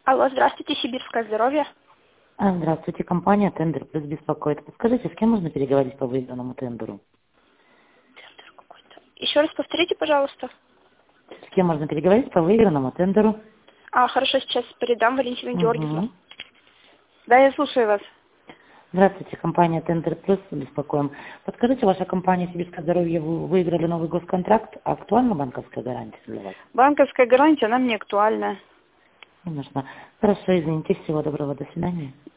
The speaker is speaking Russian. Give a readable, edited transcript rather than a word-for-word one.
Алло, здравствуйте, Сибирское здоровье. Здравствуйте, компания «Тендер Плюс» беспокоит. Подскажите, с кем можно переговорить по выигранному тендеру? Тендер какой-то. Еще раз повторите, пожалуйста. С кем можно переговорить по выигранному тендеру? Хорошо, сейчас передам Валентину Георгиевну. Угу. Да, я слушаю вас. Здравствуйте, компания «Тендер Плюс» беспокоим. Подскажите, ваша компания «Сибирское здоровье» вы выиграли новый госконтракт? Актуальна банковская гарантия для вас? Банковская гарантия, она мне актуальна. Не нужна. Хорошо, извините, всего доброго, до свидания.